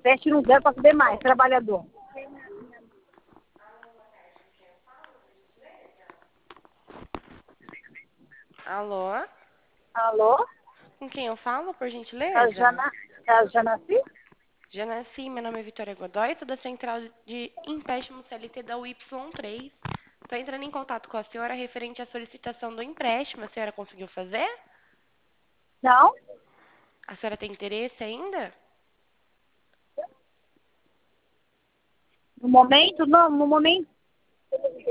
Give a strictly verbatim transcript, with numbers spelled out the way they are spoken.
Veste não dá para comer mais, trabalhador. Alô? Alô? Com quem eu falo, por É a gentileza? Jana, é a Janaci? Já nasci, meu nome é Vitória Godoy, sou da Central de Empréstimo C L T da U Y três. Estou entrando em contato com a senhora referente à solicitação do empréstimo. A senhora conseguiu fazer? Não? A senhora tem interesse ainda? No momento, não, no momento.